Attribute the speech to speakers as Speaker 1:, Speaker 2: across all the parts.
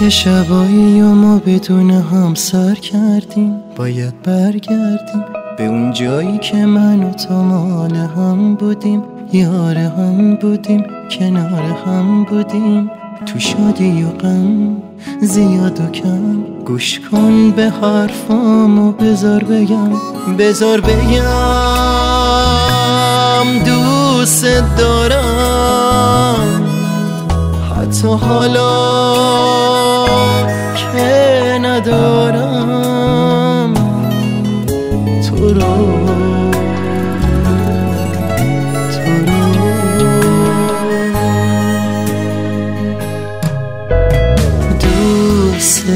Speaker 1: چه شبایی و ما بدون هم سر کردیم. باید برگردیم به اون جایی که من و تو مال هم بودیم، یار هم بودیم، کنار هم بودیم، تو شادی و غم زیاد و کم. گوش کن به حرفام و بذار بگم دوست دارم، حتی حالا که ندارم تو رو. دوست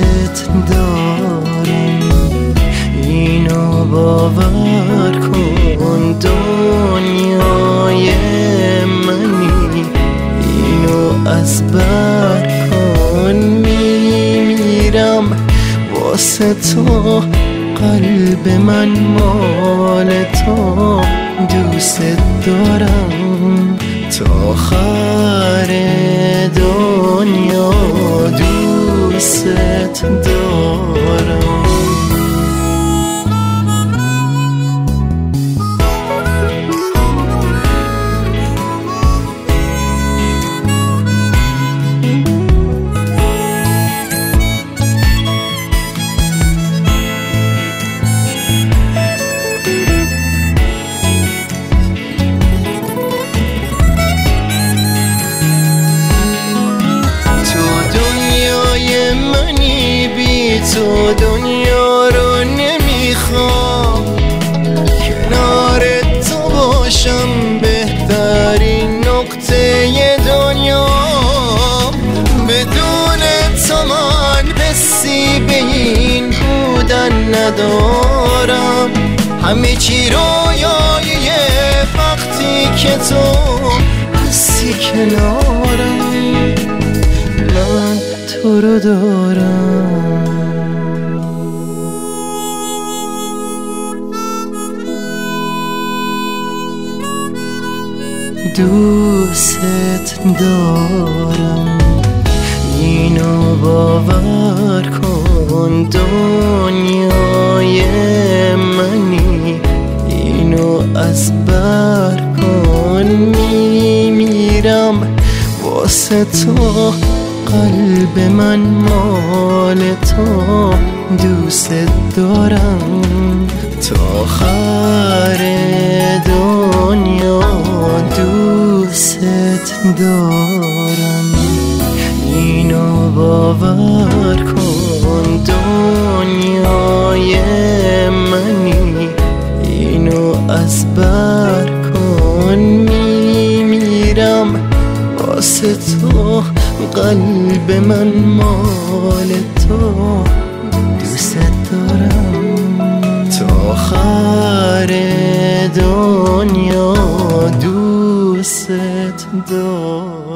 Speaker 1: دارم، اینو باور کن، دنیای منی، اینو از بر کن. میمیرم واسه تو، قلب من مال تو. دوست دارم تا آخر دنیا، دوست دارم. تو دنیا رو نمیخوام، کنار تو باشم بهترین نقطه دنیا. بدون تو من حسی به این بودن ندارم، همه چی رویای وقتی که تو هستی کنارم. من تو رو دارم، دوست دارم، اینو باور کن، دنیای منی، اینو از بر کن. میمیرم واسه تو، قلب من مال تو. دوست دارم تا آخر دنیا، دوست دارم، اینو باور کن، دنیای منی، اینو از بر کن. میمیرم واسه تو، قلب من مال تو. دوست دارم تا آخر دنیا، دوست دارم.